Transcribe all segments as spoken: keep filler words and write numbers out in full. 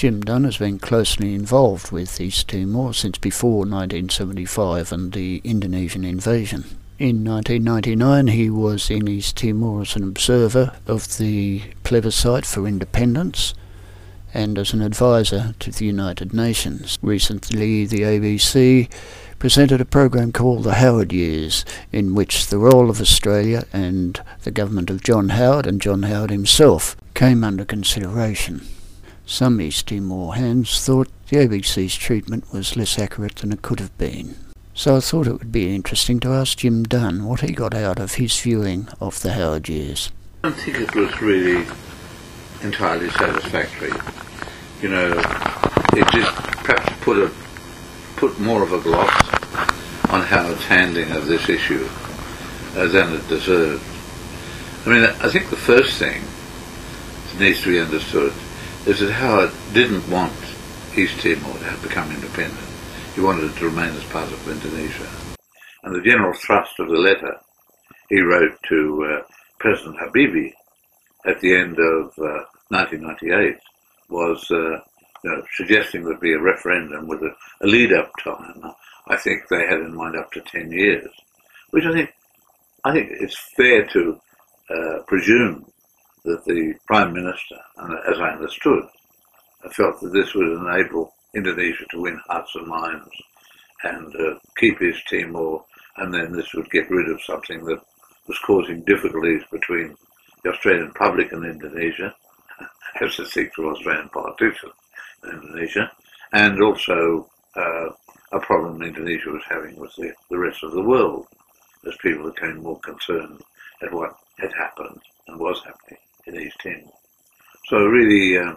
Jim Dunn has been closely involved with East Timor since before nineteen seventy-five and the Indonesian invasion. In nineteen ninety-nine he was in East Timor as an observer of the plebiscite for independence and as an advisor to the United Nations. Recently the A B C presented a program called The Howard Years, in which the role of Australia and the government of John Howard and John Howard himself came under consideration. Some East Timor hands thought the A B C's treatment was less accurate than it could have been. So I thought it would be interesting to ask Jim Dunn what he got out of his viewing of the Howard Years. I don't think it was really entirely satisfactory. You know, it just perhaps put a put more of a gloss on Howard's handling of this issue uh, than it deserved. I mean, I think the first thing that needs to be understood is that Howard didn't want East Timor to have become independent. He wanted it to remain as part of Indonesia. And the general thrust of the letter he wrote to uh, President Habibie at the end of uh, nineteen ninety-eight was uh, you know, suggesting there'd be a referendum with a, a lead-up time. I think they had in mind up to ten years, which I think I think it's fair to uh, presume that the Prime Minister, and as I understood, felt that this would enable Indonesia to win hearts and minds and uh, keep East Timor, and then this would get rid of something that was causing difficulties between the Australian public and Indonesia, as the seek for Australian politicians in Indonesia, and also uh, a problem Indonesia was having with the, the rest of the world, as people became more concerned at what had happened and was happening in East Timor. So really, uh,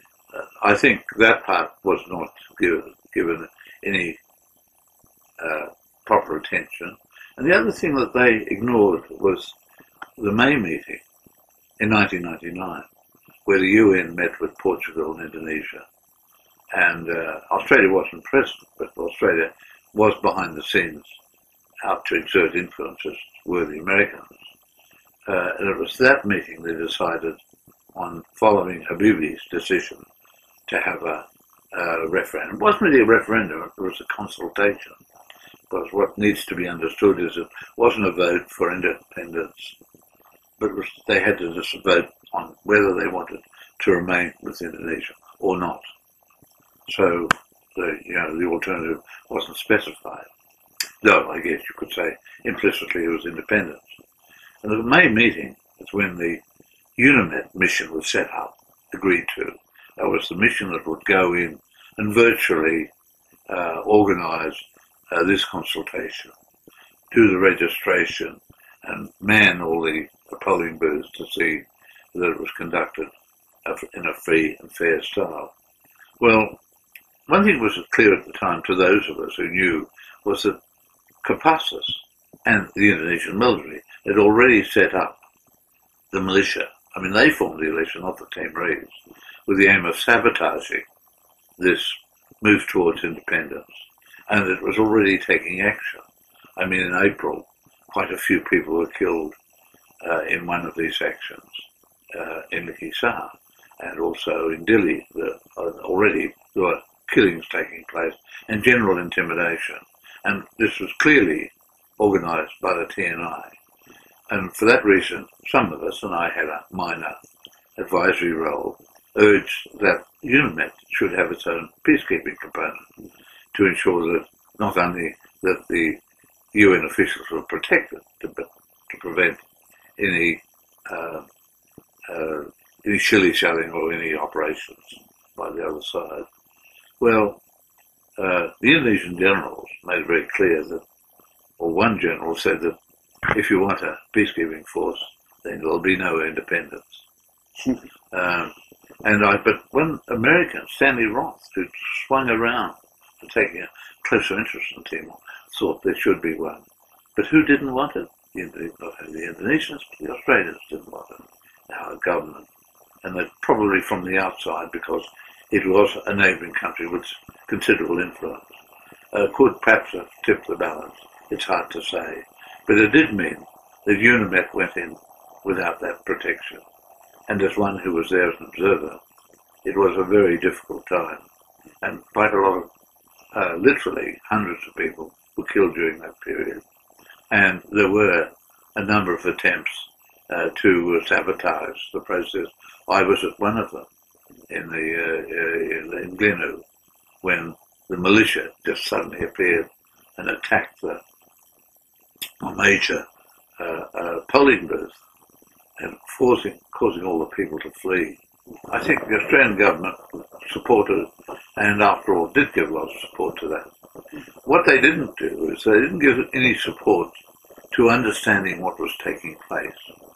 I think that part was not given, given any uh, proper attention. And the other thing that they ignored was the May meeting in nineteen ninety-nine, where the U N met with Portugal and Indonesia. And uh, Australia wasn't present, but Australia was behind the scenes out to exert influence, as were the Americans. Uh, and it was that meeting they decided on following Habibie's decision to have a, a referendum. It wasn't really a referendum, it was a consultation. Because what needs to be understood is it wasn't a vote for independence, but it was, they had to just vote on whether they wanted to remain with Indonesia or not. So, the, you know, the alternative wasn't specified. Though, I guess you could say implicitly it was independence. And the May meeting is when the UNIMET mission was set up, agreed to. That was the mission that would go in and virtually uh, organise uh, this consultation, do the registration, and man all the polling booths to see that it was conducted in a free and fair style. Well, one thing was clear at the time to those of us who knew was that Kopassus and the Indonesian military had already set up the militia. I mean, they formed the militia, not the Timorese, with the aim of sabotaging this move towards independence. And it was already taking action. I mean, in April, quite a few people were killed uh, in one of these actions uh, in Likisar, and also in Dili. The, uh, already there were killings taking place and general intimidation. And this was clearly organised by the T N I. And for that reason, some of us, and I had a minor advisory role, urged that UNIMET should have its own peacekeeping component to ensure that not only that the U N officials were protected, to, to prevent any uh, uh, any shilly-shallying or any operations by the other side. Well, uh, the Indonesian generals made it very clear that, or one general said that if you want a peacekeeping force, then there'll be no independence. um, and I, but when Americans, Stanley Roth, who swung around to taking a closer interest in Timor, thought there should be one. But who didn't want it? The, the Indonesians, the Australians didn't want it. Our government. And that probably from the outside, because it was a neighbouring country with considerable influence, uh, could perhaps have tipped the balance. It's hard to say. But it did mean that UNIMET went in without that protection. And as one who was there as an observer, it was a very difficult time, and quite a lot of, uh, literally hundreds of people were killed during that period, and there were a number of attempts uh, to sabotage the process. I was at one of them in the uh, in Glynnu, when the militia just suddenly appeared and attacked the a major uh, uh, polling booth and forcing, causing all the people to flee. I think the Australian government supported, and after all did give lots of support to that. What they didn't do is they didn't give any support to understanding what was taking place.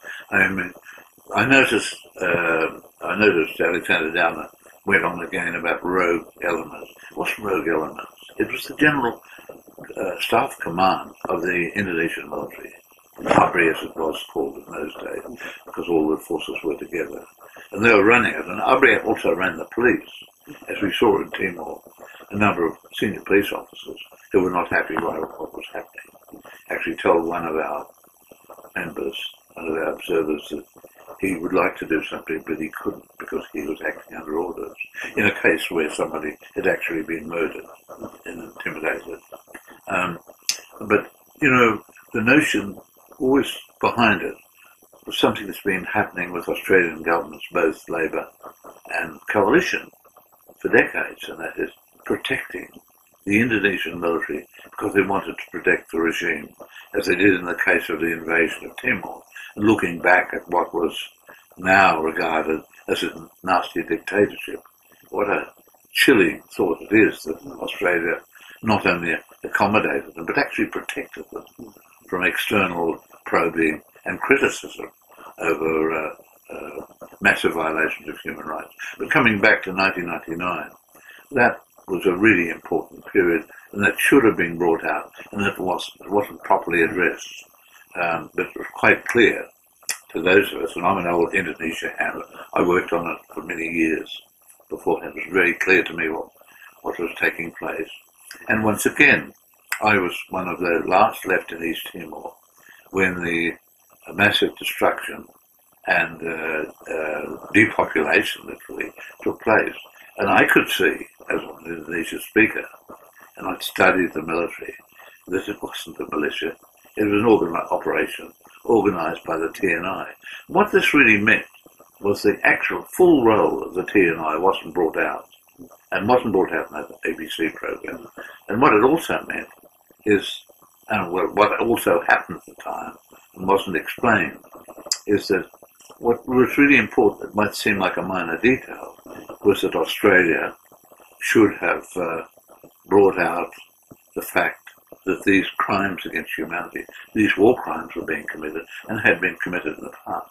I mean, I noticed, uh, I noticed Alexander Downer went on again about rogue elements. What's rogue elements? It was the general uh, staff command of the Indonesian military, ABRI as it was called in those days, because all the forces were together. And they were running it, and ABRI also ran the police. As we saw in Timor, a number of senior police officers who were not happy with what was happening actually told one of our members, one of our observers, that he would like to do something, but he couldn't because he was acting under orders, in a case where somebody had actually been murdered and intimidated. Um, but, you know, the notion always behind it was something that's been happening with Australian governments, both Labor and coalition, for decades, and that is protecting the Indonesian military because they wanted to protect the regime, as they did in the case of the invasion of Timor, and looking back at what was now regarded as a nasty dictatorship. What a chilling thought it is that Australia not only accommodated them, but actually protected them from external probing and criticism over uh, uh, massive violations of human rights. But coming back to nineteen ninety-nine, that was a really important period, and that should have been brought out, and it wasn't, it wasn't properly addressed. Um, but it was quite clear to those of us, and I'm an old Indonesia hand, I worked on it for many years before, it was very clear to me what, what was taking place. And once again, I was one of the last left in East Timor when the massive destruction and uh, uh, depopulation literally took place. And I could see, as an Indonesian speaker, and I'd studied the military, that it wasn't the militia, it was an organ- operation organised by the T N I. What this really meant was the actual full role of the T N I wasn't brought out, and wasn't brought out in that A B C program. And what it also meant is, and what also happened at the time, and wasn't explained, is that what was really important, it might seem like a minor detail, was that Australia should have uh, brought out the fact that these crimes against humanity, these war crimes were being committed and had been committed in the past.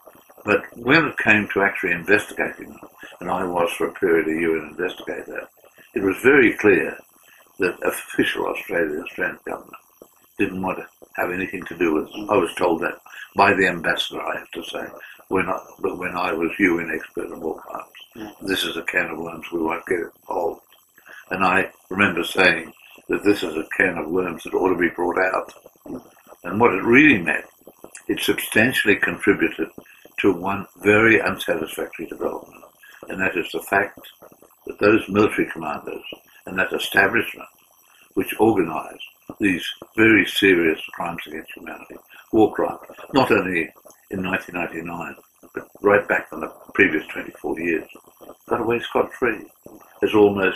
But when it came to actually investigating them, and I was for a period a year an investigator, it was very clear that official Australia, Australian government, didn't want to have anything to do with it. I was told that by the ambassador, I have to say, when I, when I was U N expert on war crimes. Yeah. This is a can of worms, we won't get involved. And I remember saying that this is a can of worms that ought to be brought out. And what it really meant, it substantially contributed to one very unsatisfactory development, and that is the fact that those military commanders and that establishment which organised these very serious crimes against humanity, war crimes, not only in nineteen ninety-nine, but right back in the previous twenty-four years, got away scot-free, as almost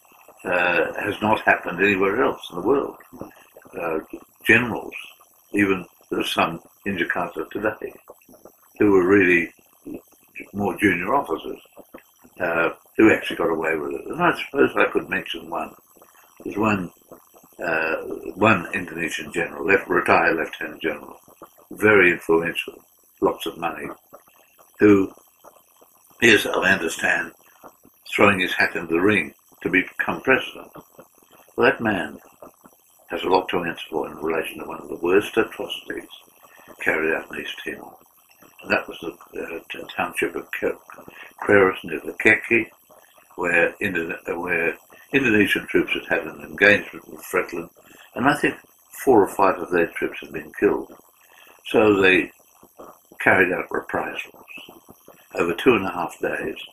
uh, has not happened anywhere else in the world. Uh, generals, even there's some in Jakarta today, who were really more junior officers, uh, who actually got away with it. And I suppose I could mention one. There's one uh, one Indonesian general, left, retired lieutenant general, very influential, lots of money, who is, I understand, throwing his hat into the ring to become president. Well, that man has a lot to answer for in relation to one of the worst atrocities carried out in East Timor. And that was the uh, township of Queiroz near the Keki, where, Indo- where Indonesian troops had had an engagement with Fretilin, and I think four or five of their troops had been killed. So they carried out reprisals over two and a half days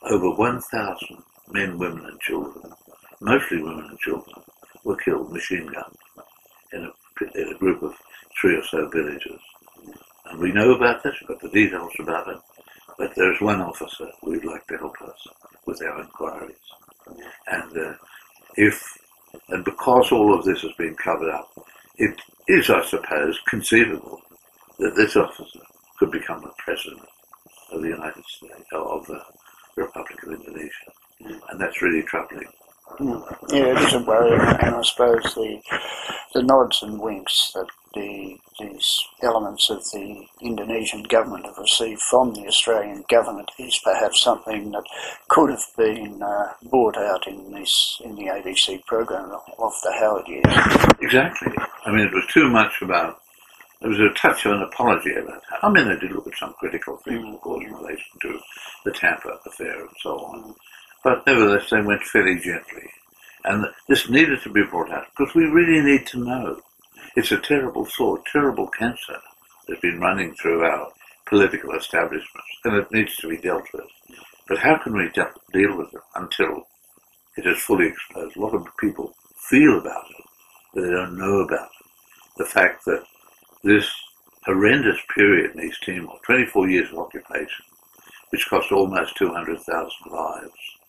over one thousand men, women and children, mostly women and children, were killed, machine gunned, in a, in a group of three or so villages. And we know about this, we've got the details about it, but there's one officer we'd like to help us with our inquiries. And uh, if, and because all of this has been covered up, it is, I suppose, conceivable that this officer could become the president of the United States, of the Republic of Indonesia. And that's really troubling. Mm. Yeah, it is a worry, and I suppose the the nods and winks that the these elements of the Indonesian government have received from the Australian government is perhaps something that could have been uh, brought out in this in the A B C program of the Howard years. Exactly. I mean, it was too much about. There was a touch of an apology about that. I mean, they did look at some critical things, mm. of course, in relation to the Tampa affair and so on. Mm. But nevertheless, they went fairly gently. And this needed to be brought out, because we really need to know. It's a terrible sore, terrible cancer that's been running through our political establishments, and it needs to be dealt with. But how can we de- deal with it until it is fully exposed? What do people feel about it, but they don't know about it? The fact that this horrendous period in East Timor, twenty-four years of occupation, which cost almost two hundred thousand lives,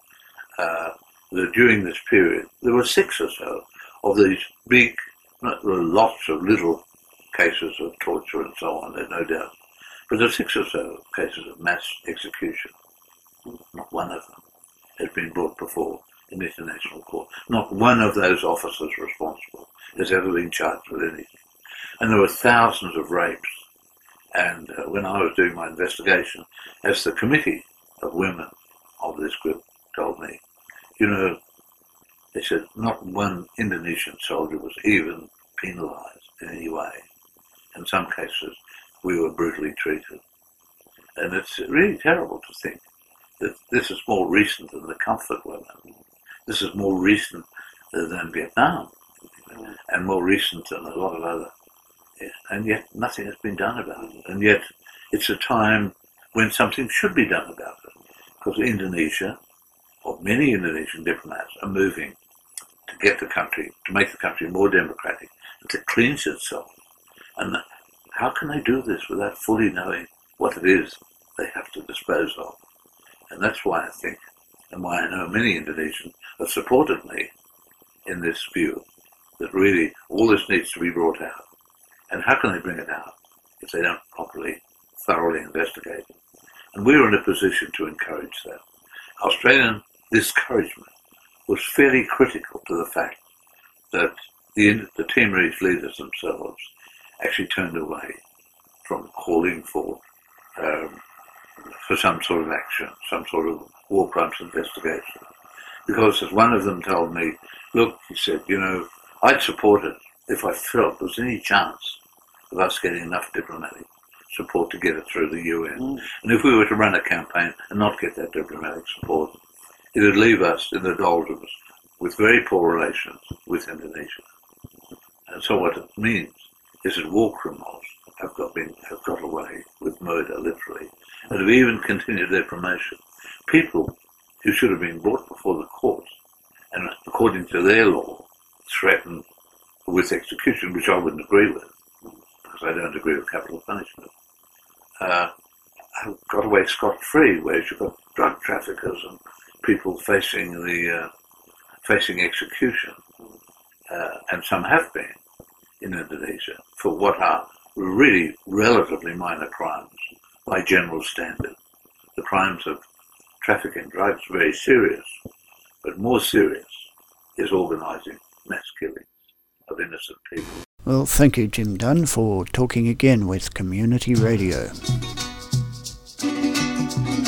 uh, that during this period, there were six or so of these big, there were lots of little cases of torture and so on, there's no doubt, but there are six or so cases of mass execution. Not one of them has been brought before an international court. Not one of those officers responsible has ever been charged with anything. And there were thousands of rapes. And uh, when I was doing my investigation, as the committee of women of this group told me, you know, they said not one Indonesian soldier was even penalized in any way. In some cases, we were brutally treated. And it's really terrible to think that this is more recent than the comfort women. This is more recent than Vietnam, and more recent than a lot of other. And yet nothing has been done about it. And yet it's a time when something should be done about it. Because Indonesia, or many Indonesian diplomats, are moving to get the country, to make the country more democratic, and to cleanse itself. And how can they do this without fully knowing what it is they have to dispose of? And that's why I think, and why I know many Indonesians have supported me in this view, that really all this needs to be brought out. And how can they bring it out if they don't properly, thoroughly investigate it? And we were in a position to encourage that. Australian discouragement was fairly critical to the fact that the, the Timorese leaders themselves actually turned away from calling for um, for some sort of action, some sort of war crimes investigation. Because as one of them told me, look, he said, you know, I'd support it if I felt there was any chance of us getting enough diplomatic support to get it through the U N. Mm. And if we were to run a campaign and not get that diplomatic support, it would leave us in the doldrums with very poor relations with Indonesia. And so what it means is that war criminals have got, been, have got away with murder, literally, and have even continued their promotion. People who should have been brought before the court and, according to their law, threatened with execution, which I wouldn't agree with, because I don't agree with capital punishment, uh, have got away scot-free, whereas you've got drug traffickers and people facing the uh, facing execution, uh, and some have been in Indonesia for what are really relatively minor crimes by general standard. The crimes of trafficking drugs are very serious, but more serious is organising mass killings of innocent people. Well, thank you, Jim Dunn, for talking again with Community Radio.